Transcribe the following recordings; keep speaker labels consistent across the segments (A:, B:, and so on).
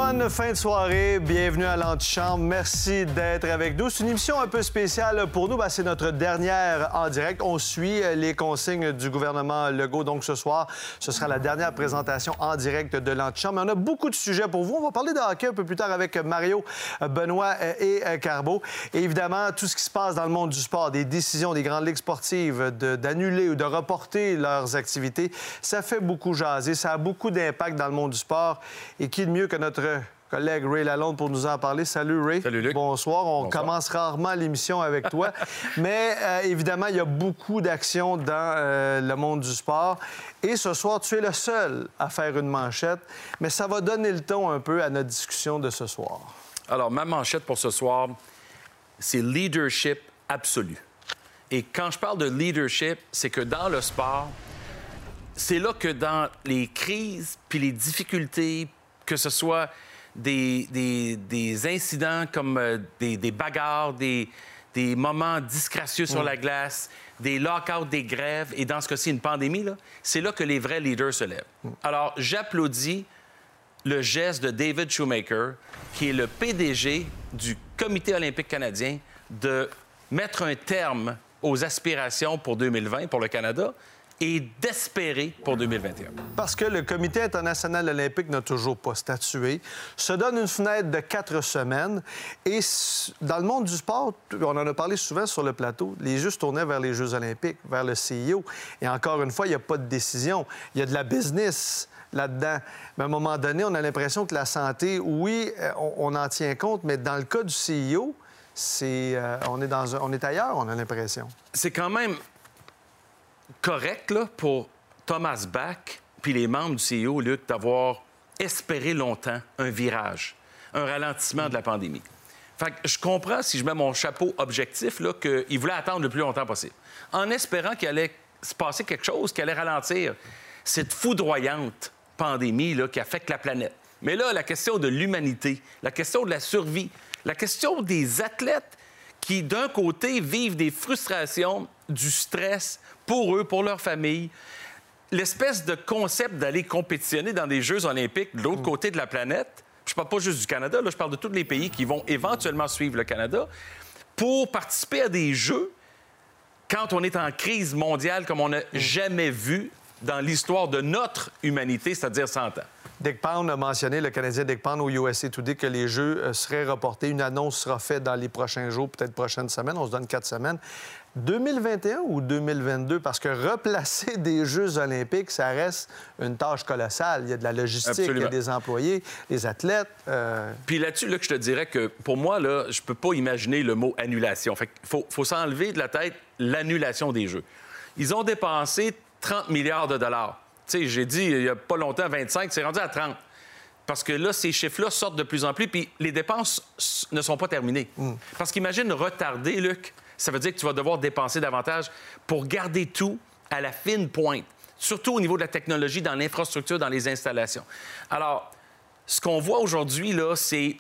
A: Bonne fin de soirée, bienvenue à l'Antichambre. Merci d'être avec nous. C'est une émission un peu spéciale pour nous. C'est notre dernière en direct. On suit les consignes du gouvernement Legault. Donc ce soir, ce sera la dernière présentation en direct de l'Antichambre. Mais on a beaucoup de sujets pour vous. On va parler de hockey un peu plus tard avec Mario, Benoît et Carbo. Et évidemment, tout ce qui se passe dans le monde du sport, des décisions des grandes ligues sportives d'annuler ou de reporter leurs activités, ça fait beaucoup jaser. Ça a beaucoup d'impact dans le monde du sport. Et qui de mieux que notre collègue Ray Lalonde pour nous en parler. Salut, Ray.
B: Salut, Luc.
A: Bonsoir. On commence rarement l'émission avec toi. Mais évidemment, il y a beaucoup d'actions dans le monde du sport. Et ce soir, tu es le seul à faire une manchette. Mais ça va donner le ton un peu à notre discussion de ce soir.
B: Alors, ma manchette pour ce soir, c'est leadership absolu. Et quand je parle de leadership, c'est que dans le sport, c'est là que dans les crises puis les difficultés, que ce soit des incidents comme des bagarres, des moments disgracieux sur la glace, des lockouts, des grèves, et dans ce cas-ci, une pandémie, c'est là que les vrais leaders se lèvent. Alors, j'applaudis le geste de David Shoemaker, qui est le PDG du Comité olympique canadien, de mettre un terme aux aspirations pour 2020 pour le Canada et d'espérer pour 2021.
A: Parce que le Comité international olympique n'a toujours pas statué, se donne une fenêtre de 4 semaines. Et dans le monde du sport, on en a parlé souvent sur le plateau, les jeux se tournaient vers les Jeux olympiques, vers le CIO. Et encore une fois, il n'y a pas de décision. Il y a de la business là-dedans. Mais à un moment donné, on a l'impression que la santé, oui, on en tient compte, mais dans le cas du CIO, on est ailleurs, on a l'impression.
B: C'est quand même correct là, pour Thomas Bach puis les membres du CIO, Luc, d'avoir espéré longtemps un virage, un ralentissement de la pandémie. Fait que je comprends, si je mets mon chapeau objectif, là, qu'ils voulaient attendre le plus longtemps possible, en espérant qu'il allait se passer quelque chose, qu'il allait ralentir cette foudroyante pandémie là, qui affecte la planète. Mais là, la question de l'humanité, la question de la survie, la question des athlètes qui, d'un côté, vivent des frustrations, du stress pour eux, pour leur famille, l'espèce de concept d'aller compétitionner dans des Jeux olympiques de l'autre côté de la planète. Je parle pas juste du Canada, là, je parle de tous les pays qui vont éventuellement suivre le Canada pour participer à des Jeux quand on est en crise mondiale comme on n'a jamais vu dans l'histoire de notre humanité, c'est-à-dire 100 ans.
A: Dick Pound a mentionné, le Canadien Dick Pound au USA Today, que les Jeux seraient reportés. Une annonce sera faite dans les prochains jours, peut-être prochaines semaines. On se donne 4 semaines. 2021 ou 2022? Parce que replacer des Jeux olympiques, ça reste une tâche colossale. Il y a de la logistique,
B: Absolument.
A: Il y a des employés, des athlètes.
B: Puis là-dessus, là, je te dirais que pour moi, là, je peux pas imaginer le mot annulation. Fait qu'il faut s'enlever de la tête l'annulation des Jeux. Ils ont dépensé 30 milliards de dollars. Tu sais, j'ai dit il n'y a pas longtemps 25, c'est rendu à 30. Parce que là, ces chiffres-là sortent de plus en plus, puis les dépenses ne sont pas terminées. Parce qu'imagine retarder, Luc, ça veut dire que tu vas devoir dépenser davantage pour garder tout à la fine pointe, surtout au niveau de la technologie, dans l'infrastructure, dans les installations. Alors, ce qu'on voit aujourd'hui, là, c'est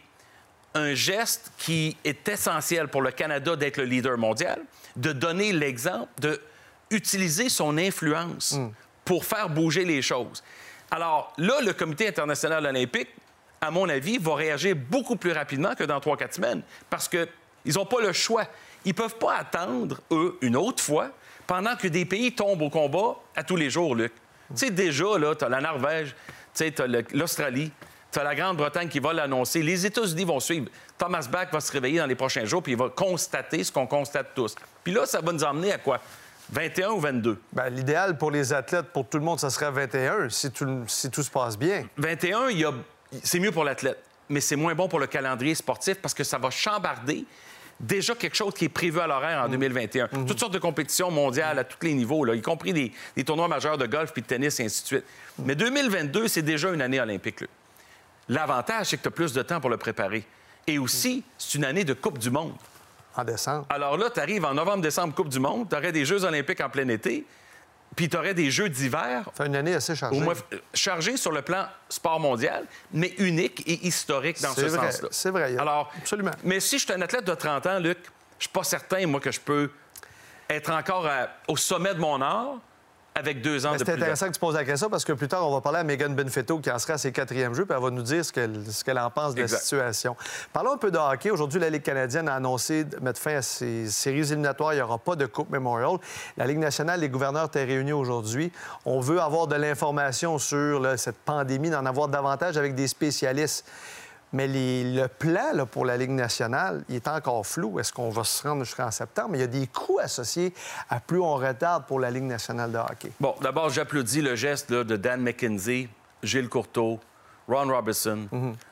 B: un geste qui est essentiel pour le Canada d'être le leader mondial, de donner l'exemple, d'utiliser son influence pour faire bouger les choses. Alors là, le Comité international olympique, à mon avis, va réagir beaucoup plus rapidement que dans 3-4 semaines parce qu'ils n'ont pas le choix. Ils ne peuvent pas attendre, eux, une autre fois, pendant que des pays tombent au combat à tous les jours, Luc. Tu sais, déjà, là, tu as la Norvège, tu as l'Australie, tu as la Grande-Bretagne qui va l'annoncer. Les États-Unis vont suivre. Thomas Bach va se réveiller dans les prochains jours puis il va constater ce qu'on constate tous. Puis là, ça va nous emmener à quoi? 21 ou 22? Bien,
A: l'idéal pour les athlètes, pour tout le monde, ça serait 21, si tout se passe bien.
B: 21, c'est mieux pour l'athlète, mais c'est moins bon pour le calendrier sportif parce que ça va chambarder déjà quelque chose qui est prévu à l'horaire en 2021. Toutes sortes de compétitions mondiales à tous les niveaux, là, y compris des tournois majeurs de golf puis de tennis et ainsi de suite. Mais 2022, c'est déjà une année olympique. Là. L'avantage, c'est que tu as plus de temps pour le préparer. Et aussi, c'est une année de Coupe du monde.
A: En décembre.
B: Alors là, tu arrives en novembre-décembre, Coupe du monde, tu aurais des Jeux olympiques en plein été, puis tu aurais des Jeux d'hiver.
A: Ça fait une année assez chargée.
B: Chargée sur le plan sport mondial, mais unique et historique dans ce sens-là.
A: C'est vrai.
B: Alors,
A: absolument.
B: Mais si je suis un athlète de 30 ans, Luc, je suis pas certain, moi, que je peux être encore au sommet de mon art avec 2 ans de
A: C'est
B: plus
A: intéressant que tu poses la question parce que plus tard, on va parler à Megan Benfetto qui en sera à ses 4e jeux, puis elle va nous dire ce qu'elle en pense de la situation. Parlons un peu de hockey. Aujourd'hui, la Ligue canadienne a annoncé de mettre fin à ses séries éliminatoires. Il n'y aura pas de Coupe Memorial. La Ligue nationale, les gouverneurs étaient réunis aujourd'hui. On veut avoir de l'information sur cette pandémie, d'en avoir davantage avec des spécialistes. Mais le plan là, pour la Ligue nationale, il est encore flou. Est-ce qu'on va se rendre jusqu'en septembre? Mais il y a des coûts associés à plus on retarde pour la Ligue nationale de hockey.
B: Bon, d'abord, j'applaudis le geste là, de Dan McKenzie, Gilles Courteau, Ron Robertson,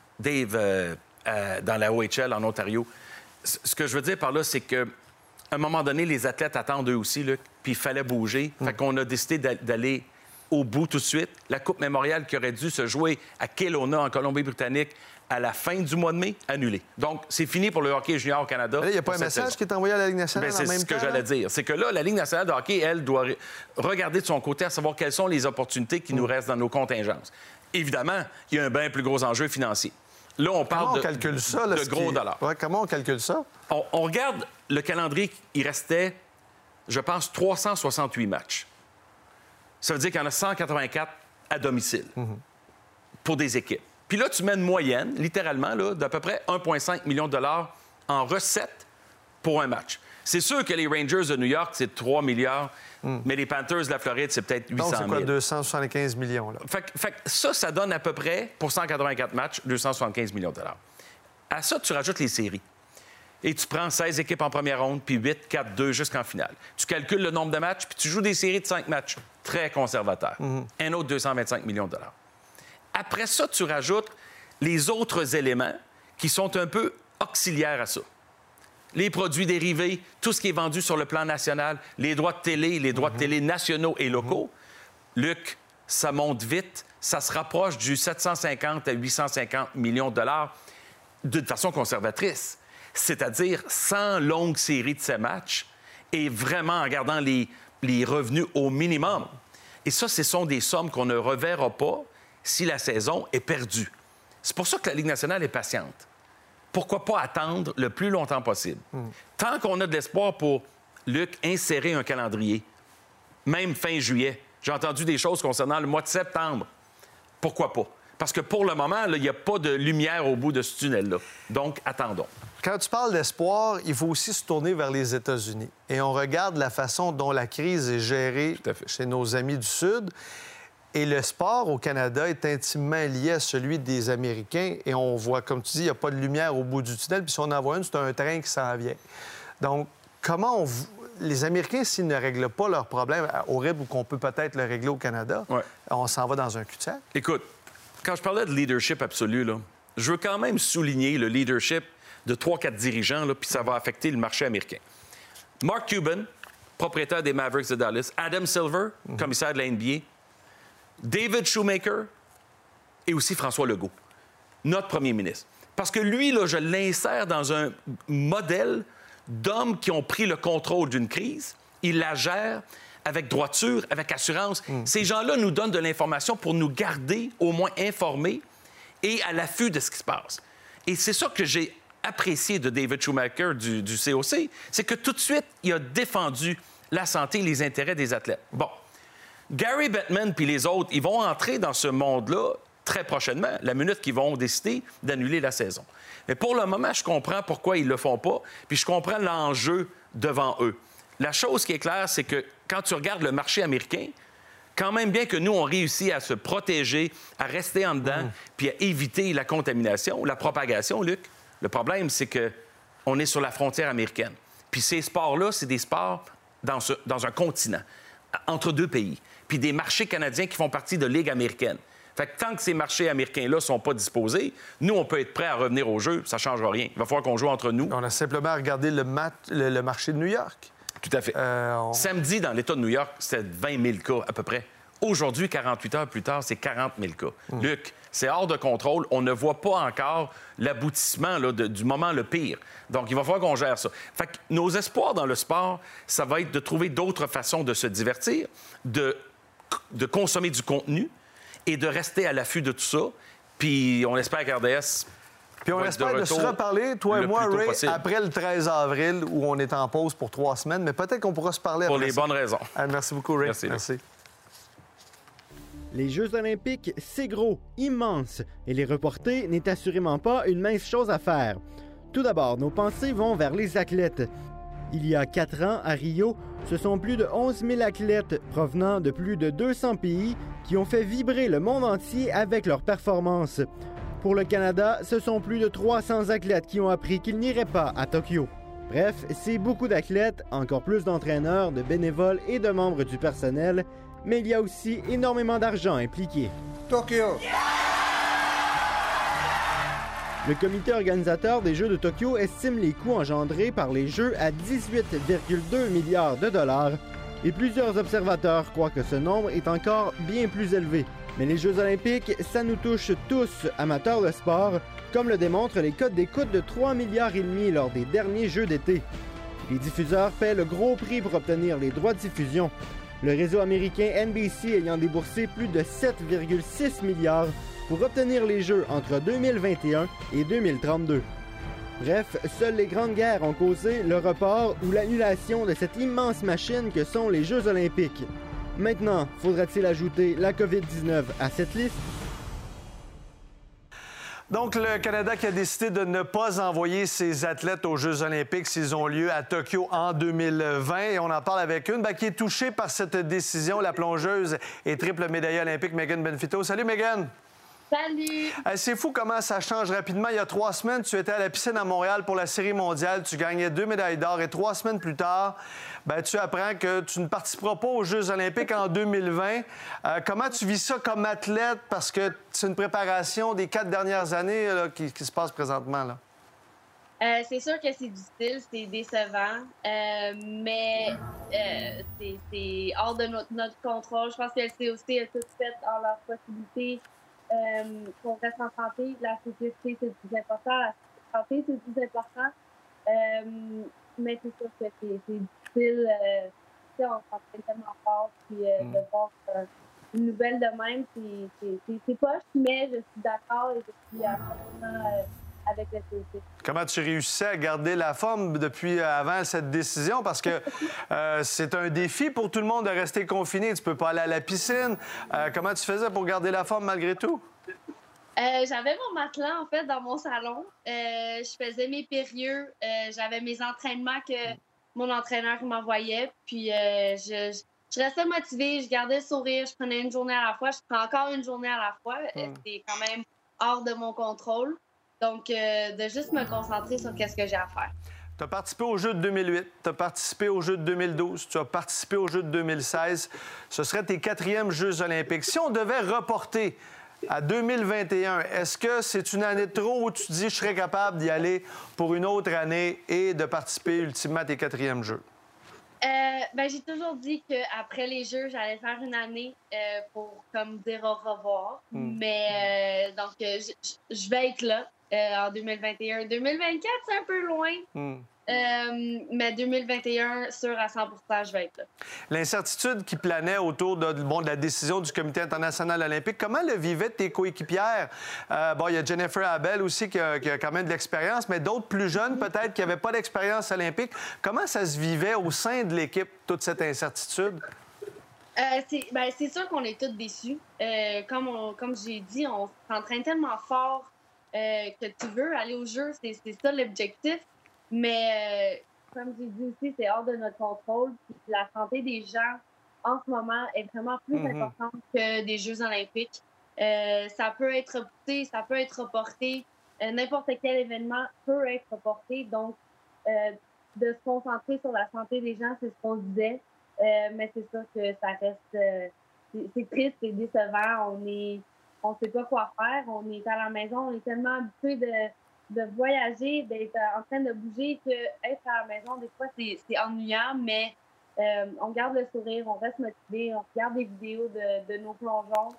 B: Dave dans la OHL en Ontario. Ce que je veux dire par là, c'est qu'à un moment donné, les athlètes attendent eux aussi, là, puis il fallait bouger. Fait qu'on a décidé d'aller au bout tout de suite. La Coupe Memorial qui aurait dû se jouer à Kelowna, en Colombie-Britannique, à la fin du mois de mai, annulé. Donc, c'est fini pour le hockey junior au Canada.
A: Il n'y a pas un message qui est envoyé à la Ligue nationale en même temps?
B: C'est ce que j'allais dire. C'est que là, la Ligue nationale de hockey, elle, doit regarder de son côté à savoir quelles sont les opportunités qui nous restent dans nos contingences. Évidemment, il y a un bien plus gros enjeu financier. Là, on parle de gros dollars.
A: Ouais, comment on calcule ça?
B: On regarde le calendrier. Il restait, je pense, 368 matchs. Ça veut dire qu'il y en a 184 à domicile pour des équipes. Puis là, tu mets une moyenne, littéralement, d'à peu près 1,5 million de dollars en recettes pour un match. C'est sûr que les Rangers de New York, c'est 3 milliards, mais les Panthers de la Floride, c'est peut-être 800 000.
A: Donc, c'est quoi, 275 millions, là?
B: Fait que ça donne à peu près, pour 184 matchs, 275 millions de dollars. À ça, tu rajoutes les séries. Et tu prends 16 équipes en première ronde, puis 8, 4, 2 jusqu'en finale. Tu calcules le nombre de matchs, puis tu joues des séries de 5 matchs. Très conservateur. Un autre 225 millions de dollars. Après ça, tu rajoutes les autres éléments qui sont un peu auxiliaires à ça. Les produits dérivés, tout ce qui est vendu sur le plan national, les droits de télé, les droits de télé nationaux et locaux. Luc, ça monte vite. Ça se rapproche du 750 à 850 millions de dollars de façon conservatrice. C'est-à-dire sans longue série de ces matchs et vraiment en gardant les revenus au minimum. Et ça, ce sont des sommes qu'on ne reverra pas si la saison est perdue. C'est pour ça que la Ligue nationale est patiente. Pourquoi pas attendre le plus longtemps possible? Tant qu'on a de l'espoir pour, Luc, insérer un calendrier, même fin juillet. J'ai entendu des choses concernant le mois de septembre. Pourquoi pas? Parce que pour le moment, il n'y a pas de lumière au bout de ce tunnel-là. Donc, attendons.
A: Quand tu parles d'espoir, il faut aussi se tourner vers les États-Unis. Et on regarde la façon dont la crise est gérée chez nos amis du Sud. Et le sport au Canada est intimement lié à celui des Américains. Et on voit, comme tu dis, il n'y a pas de lumière au bout du tunnel. Puis si on en voit une, c'est un train qui s'en vient. Donc, comment les Américains, s'ils ne règlent pas leurs problèmes horribles ou qu'on peut peut-être le régler au Canada, on s'en va dans un cul-de-sac?
B: Écoute, quand je parlais de leadership absolu, là, je veux quand même souligner le leadership de 3-4 dirigeants, là, puis ça va affecter le marché américain. Mark Cuban, propriétaire des Mavericks de Dallas. Adam Silver, commissaire de la NBA. David Shoemaker et aussi François Legault, notre premier ministre. Parce que lui, là, je l'insère dans un modèle d'hommes qui ont pris le contrôle d'une crise. Ils la gèrent avec droiture, avec assurance. Ces gens-là nous donnent de l'information pour nous garder au moins informés et à l'affût de ce qui se passe. Et c'est ça que j'ai apprécié de David Shoemaker du COC, c'est que tout de suite, il a défendu la santé et les intérêts des athlètes. Bon. Gary Bettman puis les autres, ils vont entrer dans ce monde-là très prochainement, la minute qu'ils vont décider d'annuler la saison. Mais pour le moment, je comprends pourquoi ils ne le font pas, puis je comprends l'enjeu devant eux. La chose qui est claire, c'est que quand tu regardes le marché américain, quand même bien que nous, on réussit à se protéger, à rester en dedans, puis à éviter la contamination, la propagation, Luc, le problème, c'est qu'on est sur la frontière américaine. Puis ces sports-là, c'est des sports dans un continent, entre deux pays. Puis des marchés canadiens qui font partie de Ligue américaine. Fait que tant que ces marchés américains-là ne sont pas disposés, nous, on peut être prêts à revenir au jeu, ça ne changera rien. Il va falloir qu'on joue entre nous.
A: On a simplement regardé le marché de New York.
B: Tout à fait. Samedi, dans l'État de New York, c'était 20 000 cas à peu près. Aujourd'hui, 48 heures plus tard, c'est 40 000 cas. Luc, c'est hors de contrôle. On ne voit pas encore l'aboutissement là, du moment le pire. Donc, il va falloir qu'on gère ça. Fait que nos espoirs dans le sport, ça va être de trouver d'autres façons de se divertir, de consommer du contenu et de rester à l'affût de tout ça. Puis on espère qu'RDS...
A: Puis on espère de se reparler, toi et moi, Ray, après le 13 avril, où on est en pause pour 3 semaines. Mais peut-être qu'on pourra se parler après
B: pour les bonnes raisons.
A: Merci beaucoup, Ray.
B: Merci.
C: Les Jeux olympiques, c'est gros, immense, et les reporter n'est assurément pas une mince chose à faire. Tout d'abord, nos pensées vont vers les athlètes. Il y a 4 ans, à Rio, ce sont plus de 11 000 athlètes provenant de plus de 200 pays qui ont fait vibrer le monde entier avec leurs performances. Pour le Canada, ce sont plus de 300 athlètes qui ont appris qu'ils n'iraient pas à Tokyo. Bref, c'est beaucoup d'athlètes, encore plus d'entraîneurs, de bénévoles et de membres du personnel, mais il y a aussi énormément d'argent impliqué.
D: Tokyo!
C: Le comité organisateur des Jeux de Tokyo estime les coûts engendrés par les Jeux à 18,2 milliards de dollars et plusieurs observateurs croient que ce nombre est encore bien plus élevé. Mais les Jeux olympiques, ça nous touche tous, amateurs de sport, comme le démontrent les codes d'écoute de 3,5 milliards lors des derniers Jeux d'été. Les diffuseurs paient le gros prix pour obtenir les droits de diffusion. Le réseau américain NBC ayant déboursé plus de 7,6 milliards pour obtenir les Jeux entre 2021 et 2032. Bref, seules les grandes guerres ont causé le report ou l'annulation de cette immense machine que sont les Jeux olympiques. Maintenant, faudra-t-il ajouter la COVID-19 à cette liste?
A: Donc, le Canada qui a décidé de ne pas envoyer ses athlètes aux Jeux olympiques s'ils ont lieu à Tokyo en 2020. Et on en parle avec une qui est touchée par cette décision, la plongeuse et triple médaillée olympique Megan Benfito. Salut, Megan!
E: Salut!
A: C'est fou comment ça change rapidement. Il y a 3 semaines, tu étais à la piscine à Montréal pour la Série mondiale. Tu gagnais 2 médailles d'or et 3 semaines plus tard, tu apprends que tu ne participeras pas aux Jeux olympiques en 2020. Comment tu vis ça comme athlète? Parce que c'est une préparation des 4 dernières années là, qui se passe présentement. Là.
E: C'est sûr que c'est difficile, c'est décevant, mais c'est hors de notre contrôle. Je pense que le COC a tout fait en leur possibilité. Qu'on reste en santé, la sécurité, c'est le plus important. La santé, c'est le plus important. Mais c'est sûr que c'est difficile. On s'entraîne tellement fort. Puis de voir une nouvelle de même, c'est poche, mais je suis d'accord et je suis absolument avec le COC.
A: Comment tu réussissais à garder la forme depuis avant cette décision? Parce que c'est un défi pour tout le monde de rester confiné. Tu peux pas aller à la piscine. Comment tu faisais pour garder la forme malgré tout?
E: J'avais mon matelas, en fait, dans mon salon. Je faisais mes périodes. J'avais mes entraînements que mon entraîneur m'envoyait. Puis je restais motivée. Je gardais le sourire. Je prenais une journée à la fois. Je prends encore une journée à la fois. C'est quand même hors de mon contrôle. Donc, de juste me concentrer sur qu'est-ce que j'ai à faire.
A: Tu as participé aux Jeux de 2008, tu as participé aux Jeux de 2012, tu as participé aux Jeux de 2016. Ce serait tes 4e Jeux olympiques. Si on devait reporter à 2021, est-ce que c'est une année de trop où tu te dis je serais capable d'y aller pour une autre année et de participer ultimement à tes 4e Jeux?
E: J'ai toujours dit qu'après les Jeux, j'allais faire une année pour comme dire au revoir. Mais donc, je vais être là en 2021. 2024, c'est un peu loin. Mais 2021, sûr à 100 je vais être là.
A: L'incertitude qui planait autour de la décision du Comité international olympique, comment le vivaient tes coéquipières? Il y a Jennifer Abel aussi qui a quand même de l'expérience, mais d'autres plus jeunes peut-être qui n'avaient pas d'expérience olympique. Comment ça se vivait au sein de l'équipe, toute cette incertitude?
E: C'est sûr qu'on est tous déçus. Comme j'ai dit, on s'entraîne tellement fort que tu veux aller au jeu. C'est ça l'objectif. Mais comme j'ai dit aussi, c'est hors de notre contrôle. Puis la santé des gens, en ce moment, est vraiment plus importante que des Jeux olympiques. Ça peut être repoussé, ça peut être reporté. N'importe quel événement peut être reporté. Donc, de se concentrer sur la santé des gens, c'est ce qu'on disait. Mais c'est sûr que ça reste... c'est triste, c'est décevant. On sait pas quoi faire. On est à la maison. On est tellement habitué de voyager, d'être en train de bouger, que être à la maison, des fois, c'est ennuyant, mais on garde le sourire, on reste motivé, on regarde des vidéos de nos plongeons.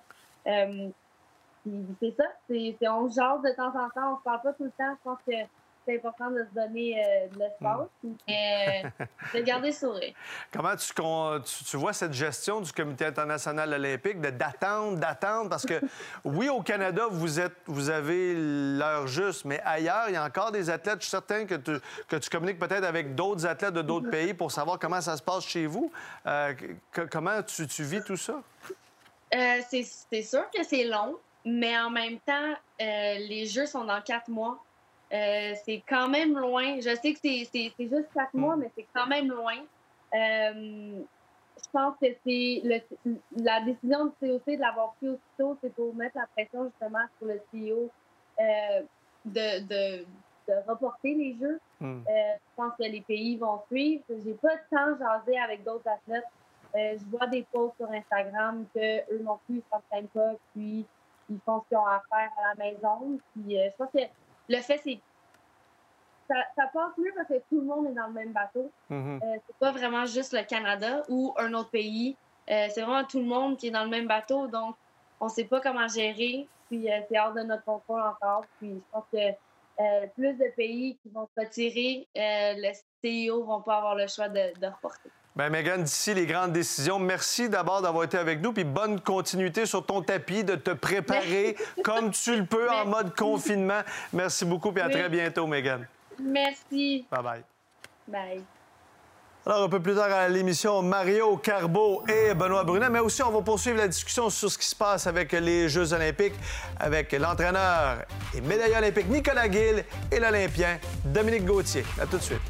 E: C'est ça, on jase de temps en temps, on se parle pas tout le temps. Je pense que c'est important de se donner de l'espace, mais de garder le sourire.
A: Comment tu vois cette gestion du Comité international olympique d'attendre, parce que oui, au Canada, vous avez l'heure juste, mais ailleurs, il y a encore des athlètes. Je suis certain que tu communiques peut-être avec d'autres athlètes de d'autres pays pour savoir comment ça se passe chez vous. Comment tu vis tout ça?
E: C'est sûr que c'est long, mais en même temps, les Jeux sont dans 4 mois. C'est quand même loin. Je sais que c'est juste 4 mois, mais c'est quand même loin. Je pense que c'est la décision du COC de l'avoir pris aussitôt, c'est pour mettre la pression justement sur le CEO de reporter les Jeux. Je pense que les pays vont suivre. J'ai pas de temps jasé avec d'autres athlètes. Je vois des posts sur Instagram qu'eux non plus, ils ne s'entraînent pas, puis ils font ce qu'ils ont à faire à la maison. Puis je pense que le fait, c'est ça passe mieux parce que tout le monde est dans le même bateau. C'est pas vraiment juste le Canada ou un autre pays. C'est vraiment tout le monde qui est dans le même bateau. Donc, on ne sait pas comment gérer. Puis, c'est hors de notre contrôle encore. Puis, je pense que plus de pays qui vont se retirer, le CEO ne vont pas avoir le choix de reporter.
A: Bien, Megan, d'ici les grandes décisions, merci d'abord d'avoir été avec nous, puis bonne continuité sur ton tapis, de te préparer comme tu le peux en mode confinement. Merci beaucoup, puis à très bientôt, Megan.
E: Merci.
A: Bye-bye.
E: Bye.
A: Alors, un peu plus tard à l'émission, Mario Carbeau et Benoît Brunet, mais aussi on va poursuivre la discussion sur ce qui se passe avec les Jeux olympiques, avec l'entraîneur et médailleur olympique Nicolas Gill et l'Olympien Dominique Gauthier. À tout de suite.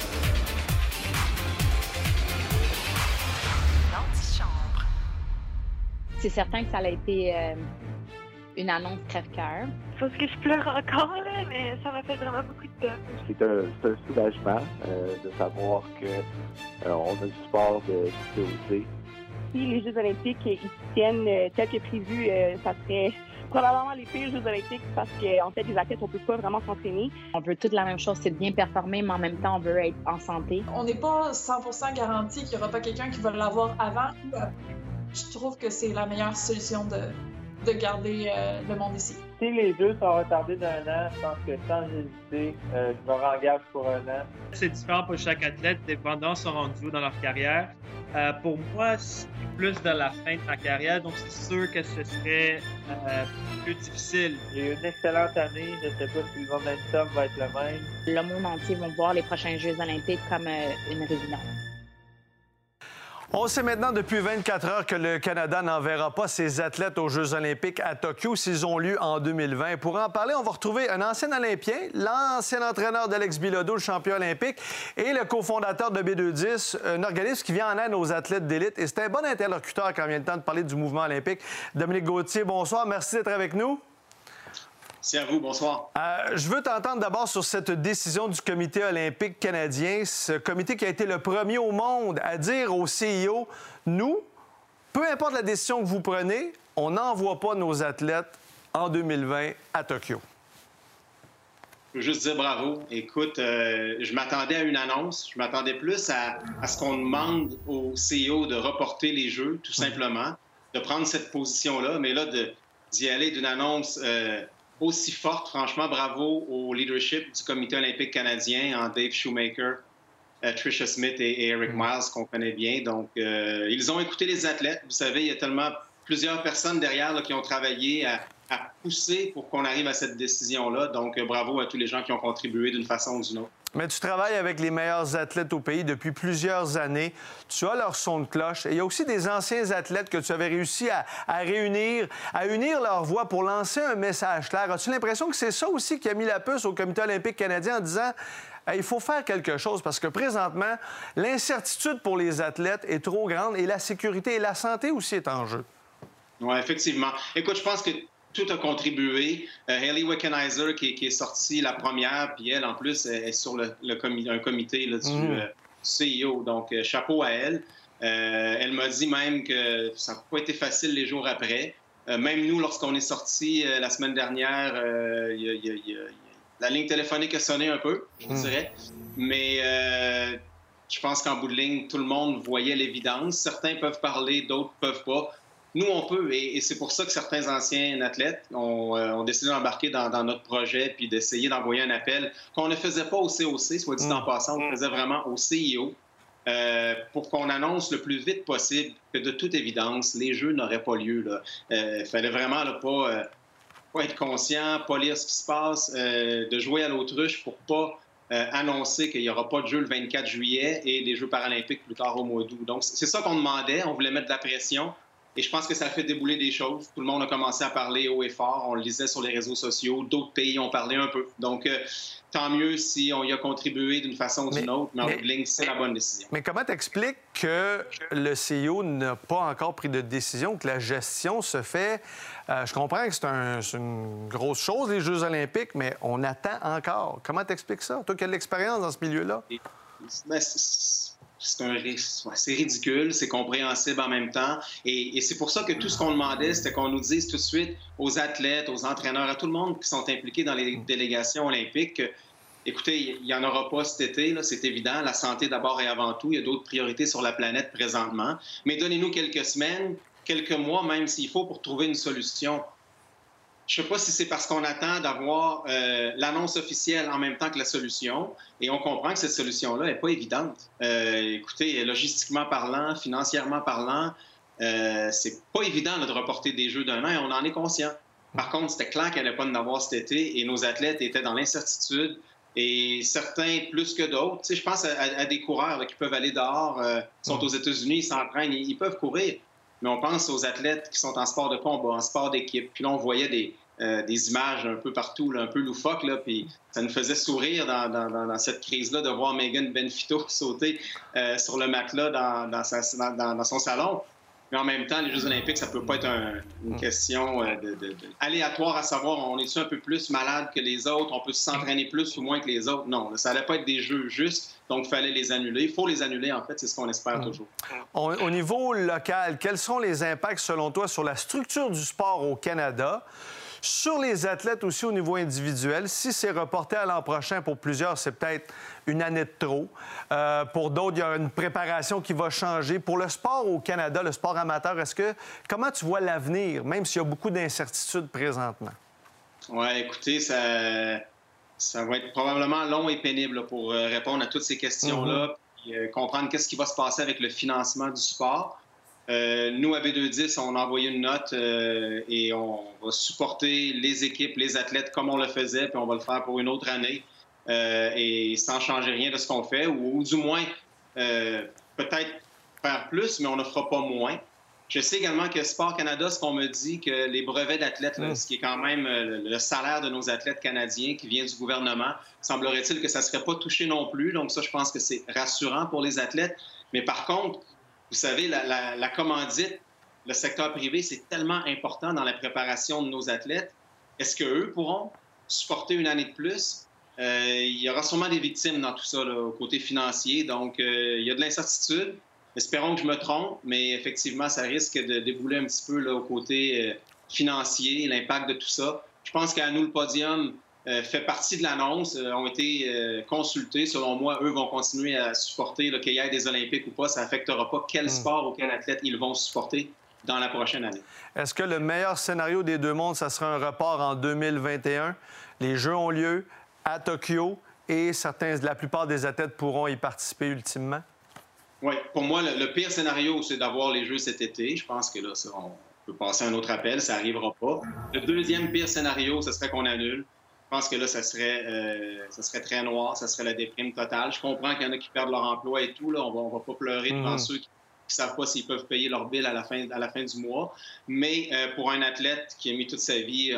D: C'est certain que ça a été une annonce crève-cœur.
F: Je pense que je pleure encore, là, mais ça m'a fait vraiment beaucoup de peine.
G: C'est un soulagement de savoir qu'on a du support du COC.
F: Si les Jeux olympiques ils se tiennent tel que prévu, ça serait probablement les pires Jeux olympiques parce qu'en fait, les athlètes, on ne peut pas vraiment s'entraîner.
D: On veut toute la même chose, c'est de bien performer, mais en même temps, on veut être en santé.
H: On n'est pas 100% garanti qu'il n'y aura pas quelqu'un qui va l'avoir avant ou après. Je trouve que c'est la meilleure solution de garder le monde ici.
I: Si les Jeux sont retardés d'un an, je pense que sans hésiter, je me rengage pour un an.
J: C'est différent pour chaque athlète, dépendant sont rendus dans leur carrière. Pour moi, c'est plus dans la fin de ma carrière, donc c'est sûr que ce serait plus difficile.
I: J'ai eu une excellente année, je ne sais pas si le momentum va être le même.
D: Le monde entier va voir les prochains Jeux olympiques comme une résidence.
A: On sait maintenant depuis 24 heures que le Canada n'enverra pas ses athlètes aux Jeux olympiques à Tokyo s'ils ont lieu en 2020. Pour en parler, on va retrouver un ancien Olympien, l'ancien entraîneur d'Alex Bilodeau, le champion olympique, et le cofondateur de B210, un organisme qui vient en aide aux athlètes d'élite. Et c'est un bon interlocuteur quand vient le temps de parler du mouvement olympique. Dominique Gauthier, bonsoir. Merci d'être avec nous.
K: Merci à vous. Bonsoir.
A: Je veux t'entendre d'abord sur cette décision du Comité olympique canadien, ce comité qui a été le premier au monde à dire au CIO, nous, peu importe la décision que vous prenez, on n'envoie pas nos athlètes en 2020 à Tokyo.
K: Je veux juste dire bravo. Écoute, je m'attendais à une annonce. Je m'attendais plus à ce qu'on demande au CIO de reporter les Jeux, tout simplement, de prendre cette position-là. Mais là, d'y aller d'une annonce aussi forte, franchement, bravo au leadership du Comité olympique canadien, en Dave Shoemaker, Tricia Smith et Eric Miles, qu'on connaît bien. Donc, ils ont écouté les athlètes. Vous savez, il y a tellement plusieurs personnes derrière là, qui ont travaillé à pousser pour qu'on arrive à cette décision-là. Donc, bravo à tous les gens qui ont contribué d'une façon ou d'une autre. Mais tu travailles avec les meilleurs athlètes au pays depuis plusieurs années. Tu as leur son de cloche. Et il y a aussi des anciens athlètes que tu avais réussi à réunir, à unir leur voix pour lancer un message clair. As-tu l'impression que c'est ça aussi qui a mis la puce au Comité olympique canadien en disant il faut faire quelque chose parce que présentement, l'incertitude pour les athlètes est trop grande et la sécurité et la santé aussi est en jeu? Oui, effectivement. Écoute, je pense que tout a contribué. Hayley Wickenheiser, qui est sortie la première, puis elle, en plus, est sur un comité là, du CIO. Donc, chapeau à elle. Elle m'a dit même que ça n'a pas été facile les jours après. Même nous, lorsqu'on est sortis la semaine dernière, la ligne téléphonique a sonné un peu, je dirais. Mais je pense qu'en bout de ligne, tout le monde voyait l'évidence. Certains peuvent parler, d'autres ne peuvent pas. Nous, on peut, et c'est pour ça que certains anciens athlètes ont décidé d'embarquer dans notre projet puis d'essayer d'envoyer un appel qu'on ne faisait pas au COC, soit dit en passant, on le faisait vraiment au CIO pour qu'on annonce le plus vite possible que, de toute évidence, les Jeux n'auraient pas lieu. Il fallait vraiment pas être conscient, pas lire ce qui se passe, de jouer à l'autruche pour pas annoncer qu'il n'y aura pas de Jeux le 24 juillet et des Jeux paralympiques plus tard au mois d'août. Donc, c'est ça qu'on demandait. On voulait mettre de la pression. Et je pense que ça a fait débouler des choses. Tout le monde a commencé à parler haut et fort. On le lisait sur les réseaux sociaux. D'autres pays ont parlé un peu. Donc, tant mieux si on y a contribué d'une façon ou d'une autre. Mais en bout de ligne, c'est la bonne décision.
A: Mais comment t'expliques que le CIO n'a pas encore pris de décision, que la gestion se fait... je comprends que c'est une grosse chose, les Jeux olympiques, mais on attend encore. Comment t'expliques ça? Toi qui as de l'expérience dans ce milieu-là?
K: C'est un risque. Ouais, c'est ridicule, c'est compréhensible en même temps. Et c'est pour ça que tout ce qu'on demandait, c'était qu'on nous dise tout de suite aux athlètes, aux entraîneurs, à tout le monde qui sont impliqués dans les délégations olympiques, que, écoutez, il n'y en aura pas cet été, c'est évident. La santé d'abord et avant tout. Il y a d'autres priorités sur la planète présentement. Mais donnez-nous quelques semaines, quelques mois, même s'il faut, pour trouver une solution. Je ne sais pas si c'est parce qu'on attend d'avoir l'annonce officielle en même temps que la solution. Et on comprend que cette solution-là n'est pas évidente. Écoutez, logistiquement parlant, financièrement parlant, c'est pas évident de reporter des Jeux d'un an et on en est conscient. Par contre, c'était clair qu'il n'y allait pas en avoir cet été et nos athlètes étaient dans l'incertitude. Et certains plus que d'autres. Tu sais, je pense à des coureurs là, qui peuvent aller dehors, sont aux États-Unis, ils s'entraînent, ils peuvent courir. Mais on pense aux athlètes qui sont en sport de combat, en sport d'équipe. Puis là, on voyait des images un peu partout, là, un peu loufoques. Là, puis ça nous faisait sourire dans cette crise-là de voir Megan Benfito sauter sur le matelas dans son salon. Mais en même temps, les Jeux olympiques, ça peut pas être une question aléatoire à savoir on est-tu un peu plus malade que les autres, on peut s'entraîner plus ou moins que les autres. Non, ça allait pas être des jeux justes, donc il fallait les annuler. Il faut les annuler, en fait, c'est ce qu'on espère toujours.
A: Au niveau local, quels sont les impacts, selon toi, sur la structure du sport au Canada? Sur les athlètes aussi au niveau individuel, si c'est reporté à l'an prochain, pour plusieurs, c'est peut-être une année de trop. Pour d'autres, il y a une préparation qui va changer. Pour le sport au Canada, le sport amateur, comment tu vois l'avenir, même s'il y a beaucoup d'incertitudes présentement?
K: Oui, écoutez, ça va être probablement long et pénible là, pour répondre à toutes ces questions-là, puis comprendre qu'est-ce qui va se passer avec le financement du sport. Nous, à B210, on a envoyé une note et on va supporter les équipes, les athlètes comme on le faisait, puis on va le faire pour une autre année et sans changer rien de ce qu'on fait, ou du moins peut-être faire plus, mais on ne fera pas moins. Je sais également que Sport Canada, ce qu'on me dit, que les brevets d'athlètes, ce qui est quand même le salaire de nos athlètes canadiens qui vient du gouvernement, semblerait-il que ça ne serait pas touché non plus. Donc ça, je pense que c'est rassurant pour les athlètes. Mais par contre, vous savez, la commandite, le secteur privé, c'est tellement important dans la préparation de nos athlètes. Est-ce qu'eux pourront supporter une année de plus? Il y aura sûrement des victimes dans tout ça, là, au côté financier. Donc, il y a de l'incertitude. Espérons que je me trompe, mais effectivement, ça risque de débouler un petit peu là, au côté financier, l'impact de tout ça. Je pense qu'à nous, le podium fait partie de l'annonce, ont été consultés. Selon moi, eux vont continuer à supporter, qu'il y ait des Olympiques ou pas. Ça n'affectera pas quel sport ou quel athlète ils vont supporter dans la prochaine année.
A: Est-ce que le meilleur scénario des deux mondes, ça sera un report en 2021? Les Jeux ont lieu à Tokyo et la plupart des athlètes pourront y participer ultimement?
K: Oui, pour moi, le pire scénario, c'est d'avoir les Jeux cet été. Je pense que là, on peut passer à un autre appel, ça n'arrivera pas. Le deuxième pire scénario, ce serait qu'on annule. Je pense que là, ça serait très noir, ça serait la déprime totale. Je comprends qu'il y en a qui perdent leur emploi et tout. Là, on va pas pleurer devant ceux qui ne savent pas s'ils peuvent payer leur bill à la fin du mois. Mais pour un athlète qui a mis toute sa vie,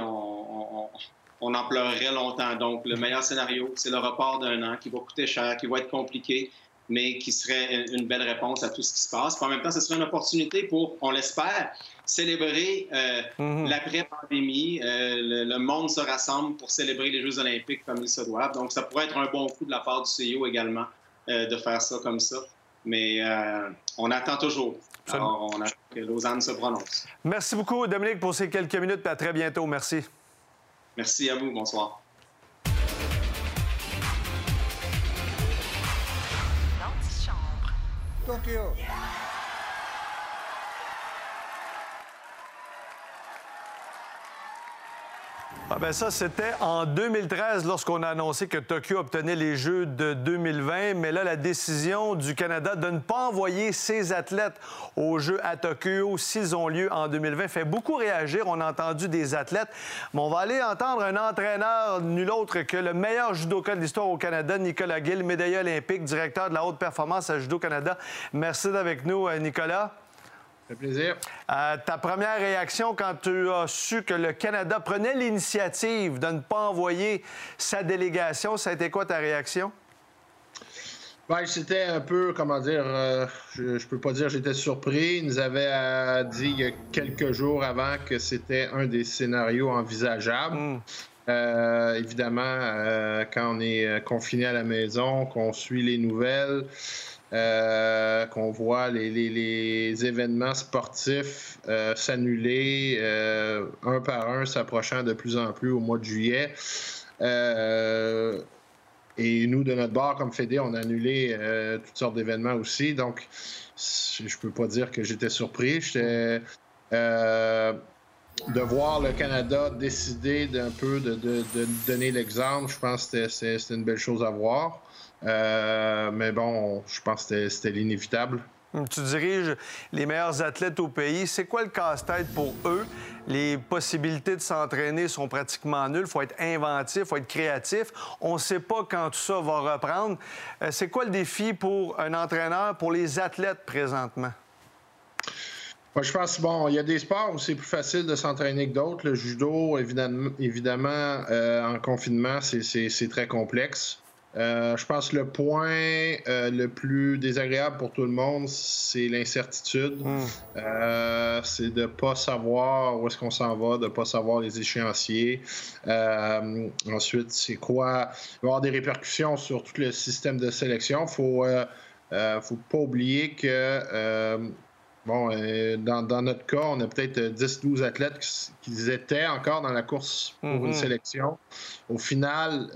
K: on en pleurerait longtemps. Donc, le meilleur scénario, c'est le report d'un an qui va coûter cher, qui va être compliqué, mais qui serait une belle réponse à tout ce qui se passe. Puis en même temps, ce serait une opportunité pour, on l'espère, célébrer l'après-pandémie. Le monde se rassemble pour célébrer les Jeux olympiques comme ils se doivent. Donc, ça pourrait être un bon coup de la part du CIO également de faire ça comme ça. Mais on attend toujours. Alors, on attend que Lausanne se prononce.
A: Merci beaucoup, Dominique, pour ces quelques minutes. Puis à très bientôt. Merci.
K: Merci à vous. Bonsoir.
L: Tokyo.
A: Ça, c'était en 2013 lorsqu'on a annoncé que Tokyo obtenait les Jeux de 2020. Mais là, la décision du Canada de ne pas envoyer ses athlètes aux Jeux à Tokyo s'ils ont lieu en 2020 fait beaucoup réagir. On a entendu des athlètes. Mais on va aller entendre un entraîneur, nul autre que le meilleur judoka de l'histoire au Canada, Nicolas Gill, médaillé olympique, directeur de la haute performance à Judo Canada. Merci d'être avec nous, Nicolas.
L: Ça fait plaisir.
A: Ta première réaction quand tu as su que le Canada prenait l'initiative de ne pas envoyer sa délégation, ça a été quoi ta réaction?
L: Ben, c'était un peu, comment dire, je peux pas dire j'étais surpris. Il nous avait dit il y a quelques jours avant que c'était un des scénarios envisageables. Évidemment, quand on est confiné à la maison, qu'on suit les nouvelles, qu'on voit les événements sportifs s'annuler un par un, s'approchant de plus en plus au mois de juillet. Et nous, de notre bord, comme Fédé, on a annulé toutes sortes d'événements aussi. Donc, je peux pas dire que j'étais surpris. J'étais... de voir le Canada décider d'un peu de donner l'exemple, je pense que c'était une belle chose à voir. Mais bon, je pense que c'était l'inévitable.
A: Tu diriges les meilleurs athlètes au pays. C'est quoi le casse-tête pour eux? Les possibilités de s'entraîner sont pratiquement nulles. Il faut être inventif, il faut être créatif. On ne sait pas quand tout ça va reprendre. C'est quoi le défi pour un entraîneur, pour les athlètes présentement?
L: Moi, je pense, bon, il y a des sports où c'est plus facile de s'entraîner que d'autres. Le judo, évidemment en confinement, c'est très complexe. Je pense que le point le plus désagréable pour tout le monde, c'est l'incertitude. C'est de ne pas savoir où est-ce qu'on s'en va, de ne pas savoir les échéanciers. Ensuite, c'est quoi? Il va y avoir des répercussions sur tout le système de sélection. Faut pas oublier que... dans notre cas, on a peut-être 10-12 athlètes qui étaient encore dans la course pour une sélection. Au final,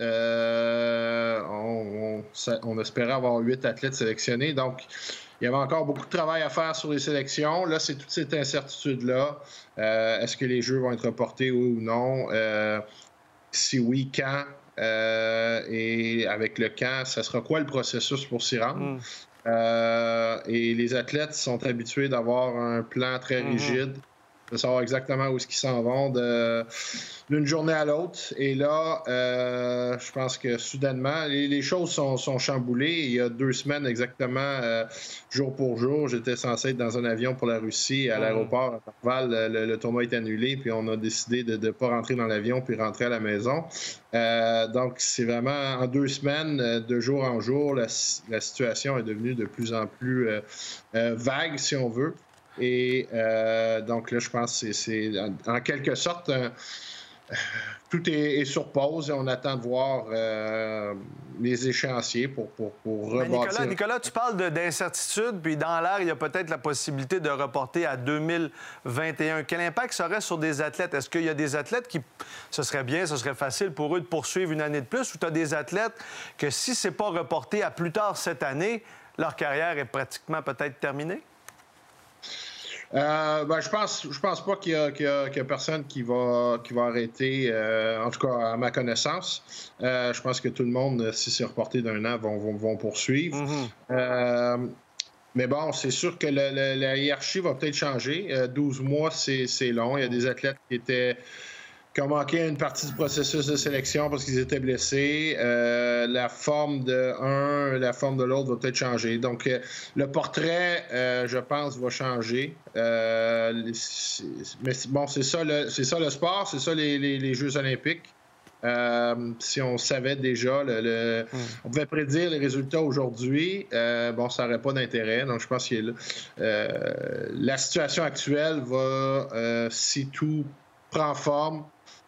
L: on espérait avoir 8 athlètes sélectionnés. Donc, il y avait encore beaucoup de travail à faire sur les sélections. Là, c'est toute cette incertitude-là. Est-ce que les Jeux vont être reportés, oui ou non? Si oui, quand? Et avec le quand, ça sera quoi le processus pour s'y rendre? Et les athlètes sont habitués d'avoir un plan très rigide, de savoir exactement où est-ce qu'ils s'en vont d'une journée à l'autre. Et là, je pense que soudainement, les choses sont chamboulées. Il y a 2 semaines exactement, jour pour jour, j'étais censé être dans un avion pour la Russie. À l'aéroport, à Dorval, le tournoi est annulé, puis on a décidé de ne pas rentrer dans l'avion puis rentrer à la maison. Donc, c'est vraiment en 2 semaines, de jour en jour, la situation est devenue de plus en plus vague, si on veut. Et donc là, je pense que c'est en quelque sorte, tout est sur pause et on attend de voir les échéanciers pour rebâtir.
A: Nicolas, tu parles d'incertitude, puis dans l'air, il y a peut-être la possibilité de reporter à 2021. Quel impact ça aurait sur des athlètes? Est-ce qu'il y a des athlètes qui, ce serait facile pour eux de poursuivre une année de plus, ou tu as des athlètes que si c'est pas reporté à plus tard cette année, leur carrière est pratiquement peut-être terminée?
L: Je pense pas qu'il y a personne qui va arrêter, en tout cas à ma connaissance. Je pense que tout le monde, si c'est reporté d'1 an, vont poursuivre. Mais bon, c'est sûr que la hiérarchie va peut-être changer. 12 mois, c'est long. Il y a des athlètes qui ont manqué une partie du processus de sélection parce qu'ils étaient blessés. La forme de un, la forme de l'autre va peut-être changer. Donc, le portrait, je pense, va changer. Mais bon, c'est ça le sport, c'est ça les Jeux olympiques. Si on savait déjà, on pouvait prédire les résultats aujourd'hui, ça n'aurait pas d'intérêt. Donc, je pense que la situation actuelle va, si tout prend forme,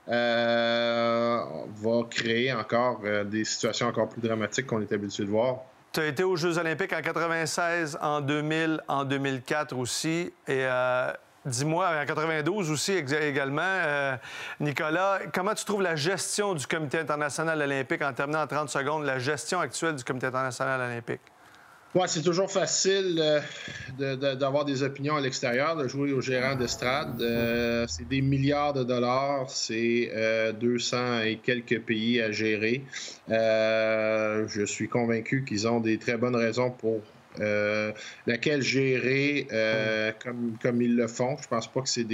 L: va créer encore des situations encore plus dramatiques qu'on est habitué de voir.
A: Tu as été aux Jeux olympiques en 96, en 2000, en 2004 aussi. Et dis-moi, en 92 aussi également, Nicolas, comment tu trouves la gestion du Comité international olympique, en terminant en 30 secondes, la gestion actuelle du Comité international olympique?
L: Oui, c'est toujours facile d'avoir des opinions à l'extérieur, de jouer aux gérants d'estrade. C'est des milliards de dollars, c'est 200 et quelques pays à gérer. Je suis convaincu qu'ils ont des très bonnes raisons pour laquelle gérer comme ils le font. Je pense pas que c'est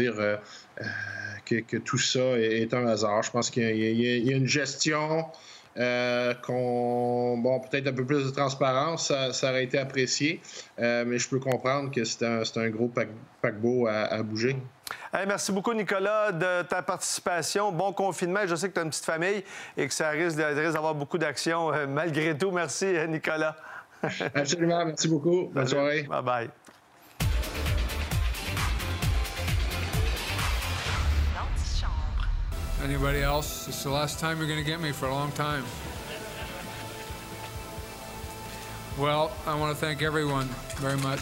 L: que tout ça est un hasard. Je pense qu'il y a une gestion peut-être un peu plus de transparence, ça aurait été apprécié. Mais je peux comprendre que c'est un gros paquebot à bouger.
A: Hey, merci beaucoup, Nicolas, de ta participation. Bon confinement. Je sais que tu as une petite famille et que ça risque d'avoir beaucoup d'actions malgré tout. Merci, Nicolas.
L: Absolument. Merci beaucoup. Bonne soirée.
A: Bye-bye.
M: Anybody else? It's the last time you're going to get me for a long time. Well, I want to thank everyone very much.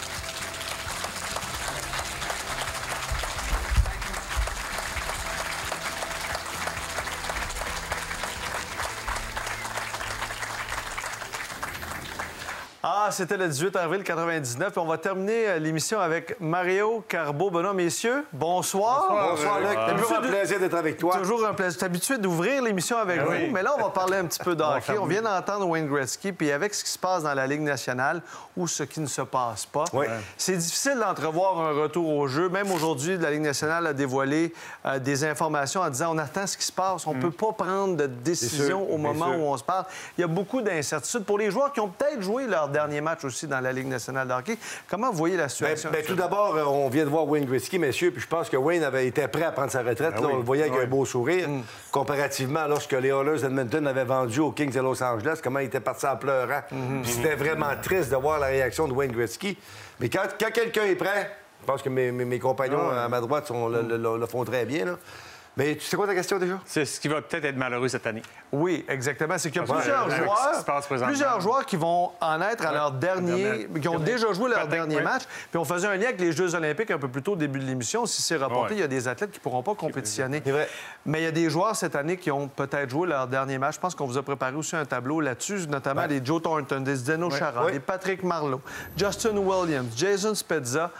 A: Ah, c'était le 18 avril 99. On va terminer l'émission avec Mario Carbeau. Benoît, messieurs, bonsoir.
N: Bonsoir, Luc. C'est toujours un plaisir d'être avec toi.
A: Toujours un plaisir. Tu es habitué d'ouvrir l'émission avec vous, mais là, on va parler un petit peu de hockey. On vient d'entendre Wayne Gretzky, puis avec ce qui se passe dans la Ligue nationale ou ce qui ne se passe pas, c'est difficile d'entrevoir un retour au jeu. Même aujourd'hui, la Ligue nationale a dévoilé des informations en disant on attend ce qui se passe. On ne peut pas prendre de décision au moment où on se parle. Il y a beaucoup d'incertitudes pour les joueurs qui ont peut-être joué leur dernier match aussi dans la Ligue nationale de hockey. Comment vous voyez la situation?
N: Tout d'abord, on vient de voir Wayne Gretzky, messieurs, puis je pense que Wayne avait été prêt à prendre sa retraite. On le voyait avec un beau sourire, comparativement à lorsque les Oilers d'Edmonton avaient vendu aux Kings de Los Angeles, comment il était parti en pleurant. Puis c'était vraiment triste de voir la réaction de Wayne Gretzky. Mais quand quelqu'un est prêt, je pense que mes compagnons à ma droite le font très bien, là. Mais tu sais quoi ta question déjà?
O: C'est ce qui va peut-être être malheureux cette année.
A: Oui, exactement. C'est qu'il y a plusieurs joueurs qui vont en être à leur dernier... qui ont déjà joué leur dernier match. Puis on faisait un lien avec les Jeux olympiques un peu plus tôt au début de l'émission. Si c'est reporté, il y a des athlètes qui ne pourront pas compétitionner. Mais il y a des joueurs cette année qui ont peut-être joué leur dernier match. Je pense qu'on vous a préparé aussi un tableau là-dessus, notamment des Joe Thornton, des Zdeno Chara, des Patrick Marleau, Justin Williams, Jason Spezza,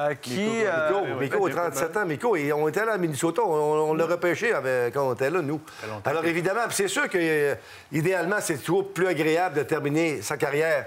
N: Mikko, 37 ans. Mikko, on était là à Minnesota. On l'a repêché quand on était là, nous. Alors, évidemment, c'est sûr que, idéalement, c'est toujours plus agréable de terminer sa carrière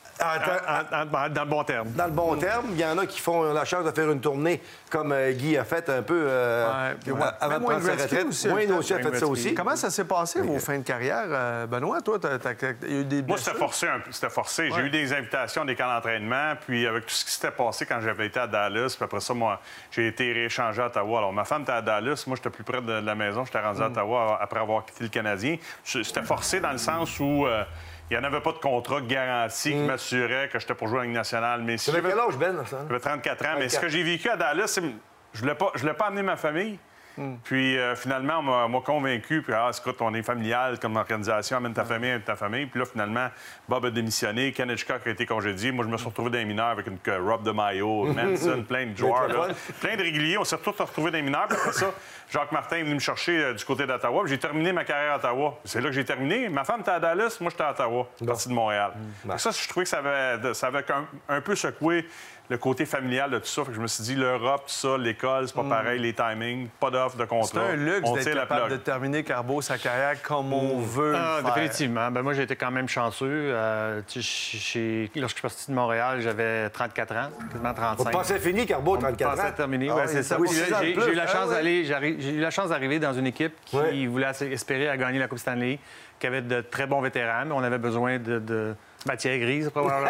O: dans le bon terme.
N: Dans le bon terme. Il y en a qui font la chance de faire une tournée comme Guy a fait un peu avant de prendre sa retraite. Wayne aussi a fait ça aussi.
A: Comment ça s'est passé, vos fins de carrière? Benoît, toi, il y a eu des blessures?
O: Moi, c'était forcé. J'ai eu des invitations, des camps d'entraînement, puis avec tout ce qui s'était passé quand j'avais été à Dallas, puis après ça, moi, j'ai été rééchangé à Ottawa. Alors, ma femme était à Dallas, moi, j'étais plus près de la maison, j'étais rendu à Ottawa après avoir quitté le Canadien. C'était forcé dans le sens où... il n'y en avait pas de contrat garanti qui m'assurait que j'étais pour jouer en Ligue nationale. Mais si
N: quel âge, Ben?
O: J'avais 34 ans. Mais ce que j'ai vécu à Dallas, je ne voulais pas amener ma famille. Puis finalement, on m'a convaincu. Puis, écoute, on est familial comme organisation, amène ta famille, amène ta famille. Puis là, finalement, Bob a démissionné, Ken Hitchcock a été congédié. Moi, je me suis retrouvé dans les mineurs avec une Rob de Mayo, Manson, plein de joueurs, plein de réguliers. On s'est tous retrouvés dans les mineurs. Puis après ça, Jacques Martin est venu me chercher du côté d'Ottawa. J'ai terminé ma carrière à Ottawa. C'est là que j'ai terminé. Ma femme était à Dallas, moi, j'étais à Ottawa, parti de Montréal. Ça, je trouvais que ça avait un peu secoué le côté familial de tout ça. Fait que je me suis dit, l'Europe, tout ça, l'école, c'est pas pareil, les timings, pas d'offre de contrat.
A: C'est un luxe d'être capable de terminer, Carbeau, sa carrière comme on veut.
O: Définitivement. Ben, moi, j'ai été quand même chanceux. Lorsque je suis parti de Montréal, j'avais 34 ans, quasiment 35.
N: On pensait fini, Carbeau, 34 ans.
O: On pensait terminé, c'est ça. J'ai eu la chance j'ai eu la chance d'arriver dans une équipe qui voulait espérer à gagner la Coupe Stanley, qui avait de très bons vétérans, mais on avait besoin de matière grise, probablement.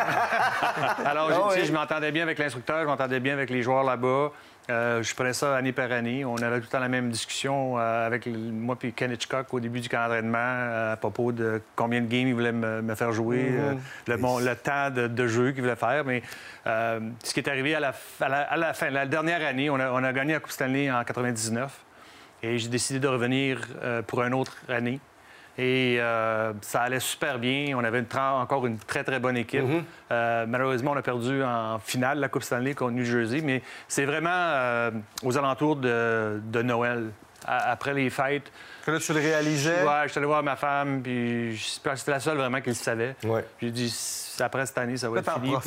O: Alors, je m'entendais bien avec l'instructeur, je m'entendais bien avec les joueurs là-bas. Je prenais ça année par année. On avait tout le temps la même discussion avec moi et Ken Hitchcock au début du camp d'entraînement à propos de combien de games il voulait me faire jouer, le temps de jeu qu'il voulait faire. Mais ce qui est arrivé à la fin, la dernière année, on a gagné la Coupe Stanley en 99 et j'ai décidé de revenir pour une autre année. Et ça allait super bien. On avait encore une très, très bonne équipe. Malheureusement, on a perdu en finale la Coupe Stanley contre New Jersey, mais c'est vraiment aux alentours de Noël, après les fêtes.
A: Que là, tu le réalisais?
O: Oui, je suis allé voir ma femme, puis c'était la seule vraiment qui le savait. J'ai dit, après cette année, ça va être fini.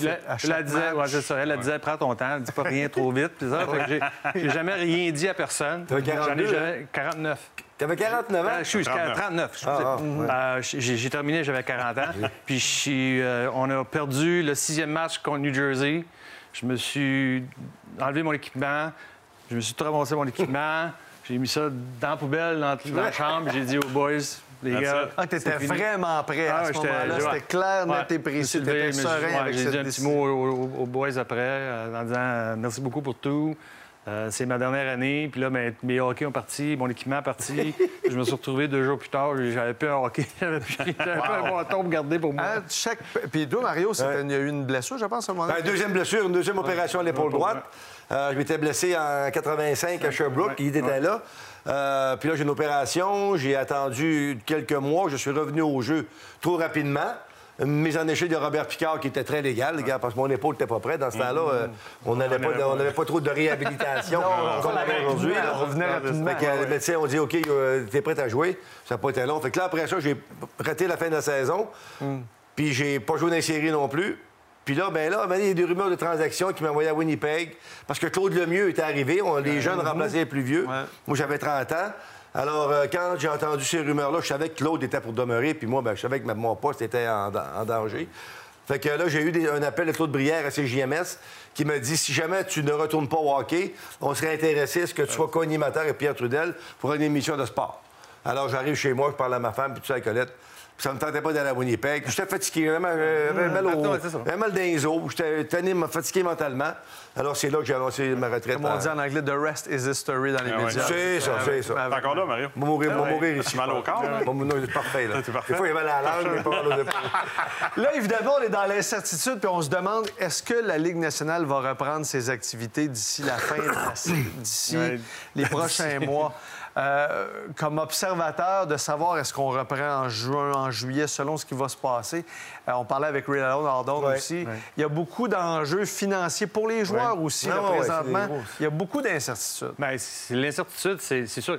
O: Elle disait, prends ton temps, dis pas rien trop vite. Puis ça, j'ai jamais rien dit à personne. J'en ai 49.
N: T'avais 49 ans?
O: Je suis 39. J'ai terminé, j'avais 40 ans. Puis on a perdu le 6e match contre New Jersey. Je me suis enlevé mon équipement. Je me suis ramassé mon équipement. J'ai mis ça dans la poubelle, dans la chambre. J'ai dit aux boys, Les gars,
A: t'étais vraiment prêt à ce moment-là. C'était clair, net et précis. T'étais serein avec cette décision.
O: J'ai dit un petit mot aux boys après, en disant merci beaucoup pour tout. C'est ma dernière année. Puis là, mes hockey ont parti, mon équipement a parti. Je me suis retrouvé 2 jours plus tard. J'avais plus un hockey. J'avais plus un bâton pour garder pour moi.
A: Puis toi, Mario, il y a eu une blessure, je pense, à un moment donné?
N: Deuxième blessure, une deuxième opération à l'épaule droite. Je m'étais blessé en 85 à Sherbrooke. Il était là. Puis là, j'ai une opération. J'ai attendu quelques mois. Je suis revenu au jeu trop rapidement. Une mise en échec de Robert Picard qui était très légale, parce que mon épaule n'était pas prête. Dans ce temps-là, on n'avait pas trop de réhabilitation comme aujourd'hui.
A: On revenait rapidement.
N: Le médecin, on dit OK, t'es prêt à jouer. Ça n'a pas été long. Fait que là, après ça, j'ai raté la fin de la saison. Puis j'ai pas joué dans les séries non plus. Puis là, il y a des rumeurs de transactions qui m'envoyaient à Winnipeg parce que Claude Lemieux était arrivé. Les jeunes remplaçaient les plus vieux. Moi, j'avais 30 ans. Alors, quand j'ai entendu ces rumeurs-là, je savais que Claude était pour demeurer, puis moi, je savais que mon poste était en danger. Fait que là, j'ai eu un appel de Claude Brière à CJMS qui m'a dit si jamais tu ne retournes pas au hockey, on serait intéressé à ce que tu sois co-animateur avec Pierre Trudel pour une émission de sport. Alors, j'arrive chez moi, je parle à ma femme, puis tout ça, à Colette. Puis ça me tentait pas d'aller à Winnipeg. J'étais fatigué, j'avais mal dans les os. J'étais tanné, fatigué mentalement. Alors, c'est là que j'ai annoncé ma retraite.
A: Comme on dit en anglais, the rest is history dans les médias.
N: C'est ça.
P: T'es encore là, Mario?
N: Mourir ici.
P: Tu mal au corps, là?
N: C'est parfait, là. Des fois, il y avait la langue, mais pas mal aux épaules.
A: Là, évidemment, on est dans l'incertitude, puis on se demande, est-ce que la Ligue nationale va reprendre ses activités d'ici la fin de la saison, d'ici les prochains mois? Comme observateur, de savoir est-ce qu'on reprend en juin, en juillet, selon ce qui va se passer. On parlait avec Ray Lalonde aussi. Il y a beaucoup d'enjeux financiers pour les joueurs aussi, présentement. Il y a beaucoup d'incertitudes.
O: L'incertitude, c'est sûr.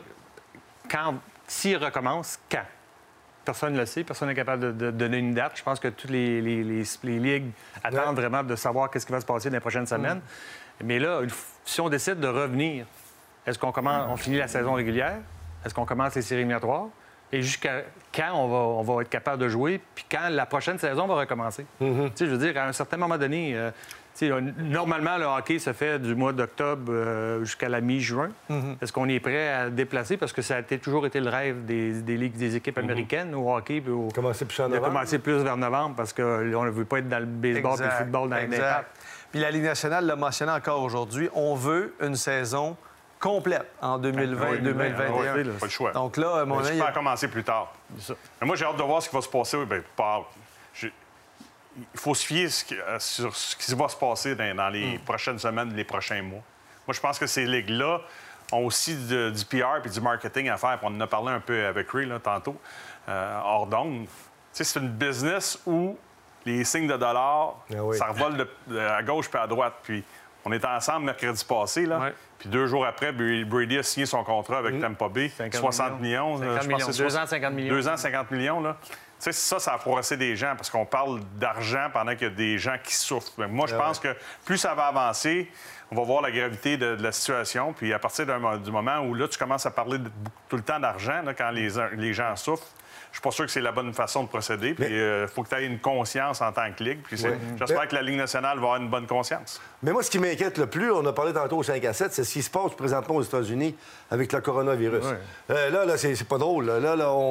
O: S'il recommence, quand? Personne ne le sait. Personne n'est capable de donner une date. Je pense que toutes les ligues attendent vraiment de savoir qu'est-ce qui va se passer dans les prochaines semaines. Mais là, si on décide de revenir, est-ce on finit la saison régulière? Est-ce qu'on commence les séries éliminatoires? Et jusqu'à quand on va être capable de jouer? Puis quand la prochaine saison va recommencer? Je veux dire, à un certain moment donné, normalement, le hockey se fait du mois d'octobre jusqu'à la mi-juin. Est-ce qu'on est prêt à déplacer? Parce que ça a toujours été le rêve des ligues, des équipes américaines au hockey.
N: Commencer
O: plus vers novembre parce qu'on ne veut pas être dans le baseball et le football dans les étapes.
A: Puis la Ligue nationale l'a mentionné encore aujourd'hui. On veut une saison complète en 2020-2021.
P: Pas le choix.
A: Donc là, mon
P: avis... pas commencer plus tard. Mais moi, j'ai hâte de voir ce qui va se passer. Il faut se fier sur ce qui va se passer dans les prochaines semaines, les prochains mois. Moi, je pense que ces ligues-là ont aussi du PR et du marketing à faire. On en a parlé un peu avec Ray tantôt, hors d'onde. C'est une business où les signes de dollars, ça revole à gauche puis à droite. Puis on était ensemble mercredi passé, là. Puis 2 jours après, Brady a signé son contrat avec Tampa Bay. 60 millions.
O: 2 ans, 50 millions.
P: 2 ans, 50 millions, là. Tu sais, ça a froissé des gens parce qu'on parle d'argent pendant qu'il y a des gens qui souffrent. Mais moi, je pense que plus ça va avancer, on va voir la gravité de la situation. Puis à partir du moment où là, tu commences à parler tout le temps d'argent, quand les gens souffrent, je suis pas sûr que c'est la bonne façon de procéder. Puis il faut que tu aies une conscience en tant que Ligue. Puis j'espère que la Ligue nationale va avoir une bonne conscience.
N: Mais moi, ce qui m'inquiète le plus, on a parlé tantôt au 5-7, c'est ce qui se passe présentement aux États-Unis avec le coronavirus. Là, c'est pas drôle. Là,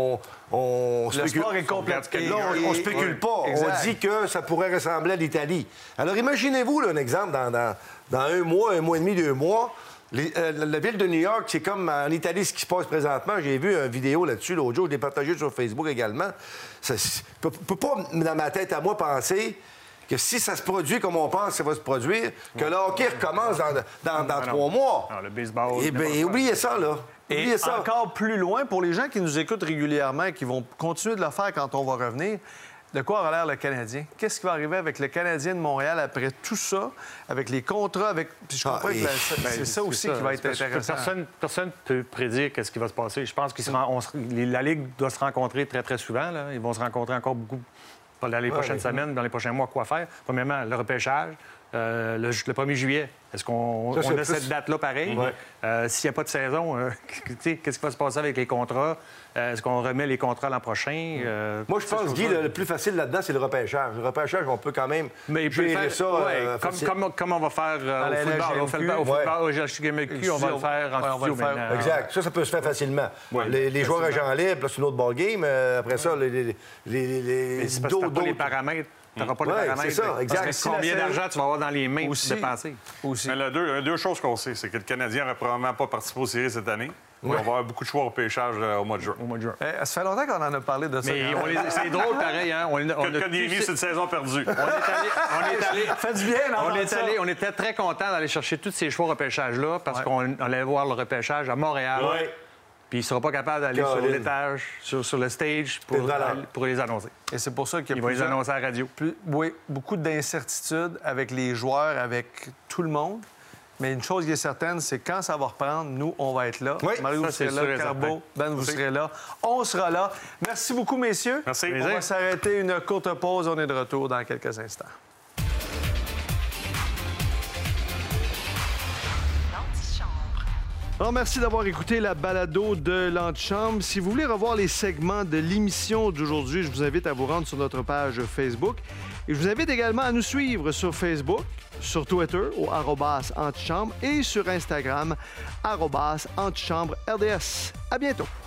N: on
A: le sport est complètement...
N: Là, on spécule pas.
A: Exact.
N: On dit que ça pourrait ressembler à l'Italie. Alors, imaginez-vous un exemple dans 1 mois, 1 mois et demi, 2 mois. La ville de New York, c'est comme en Italie ce qui se passe présentement. J'ai vu une vidéo là-dessus l'autre jour, je l'ai partagé sur Facebook également. Je ne peux pas, dans ma tête à moi, penser que si ça se produit comme on pense que ça va se produire, que le hockey recommence dans 3 mois.
O: Non, le baseball...
N: Eh bien, oubliez ça, là.
A: Et encore plus loin, pour les gens qui nous écoutent régulièrement et qui vont continuer de le faire quand on va revenir, de quoi aura l'air le Canadien? Qu'est-ce qui va arriver avec le Canadien de Montréal après tout ça, avec les contrats, avec... Puis je comprends que c'est ça aussi qui va être intéressant.
O: Personne ne peut prédire ce qui va se passer. Je pense que la Ligue doit se rencontrer très, très souvent. Là. Ils vont se rencontrer encore beaucoup dans les prochaines semaines, dans les prochains mois. Quoi faire? Premièrement, le repêchage. le 1er juillet. Est-ce qu'on a cette date-là pareil? S'il n'y a pas de saison, qu'est-ce qui va se passer avec les contrats? Est-ce qu'on remet les contrats l'an prochain?
N: Moi, je pense, Guy, le plus facile là-dedans, c'est le repêchage. Le repêchage, on peut quand même gérer ça.
O: Comme on va faire au football. On fait le football au GHQMQ, on va le faire en studio maintenant.
N: Exact. Ça peut se faire facilement. Les joueurs agents libres, c'est une autre ballgame. Après ça,
O: c'est parce que t'as pas les paramètres. Tu n'auras pas les paramètres.
N: C'est ça, exact.
O: Combien d'argent tu vas avoir dans les mains pour dépenser?
P: Mais deux choses qu'on sait, c'est que le Canadien n'aurait probablement pas participé aux séries cette année. On va avoir beaucoup de choix au pêchage au mois de juin.
A: Ça fait longtemps qu'on en a parlé de ça.
O: Mais c'est drôle pareil. Hein?
P: C'est une saison perdue.
A: Fait du bien,
O: on était très contents d'aller chercher tous ces choix au repêchage-là parce qu'on allait voir le repêchage à Montréal. Puis il ne sera pas capable d'aller sur l'étage, sur le stage pour les annoncer.
A: Et c'est pour ça qu'il
O: va les annoncer à la radio.
A: Beaucoup d'incertitudes avec les joueurs, avec tout le monde. Mais une chose qui est certaine, c'est quand ça va reprendre, nous, on va être là. Mario, vous serez là. Carbo, Ben, vous serez là. On sera là. Merci beaucoup, messieurs.
P: Merci.
A: On va s'arrêter une courte pause. On est de retour dans quelques instants. Alors, merci d'avoir écouté la balado de l'Antichambre. Si vous voulez revoir les segments de l'émission d'aujourd'hui, je vous invite à vous rendre sur notre page Facebook. Et je vous invite également à nous suivre sur Facebook, sur Twitter au @Antichambre et sur Instagram @Antichambre RDS. À bientôt.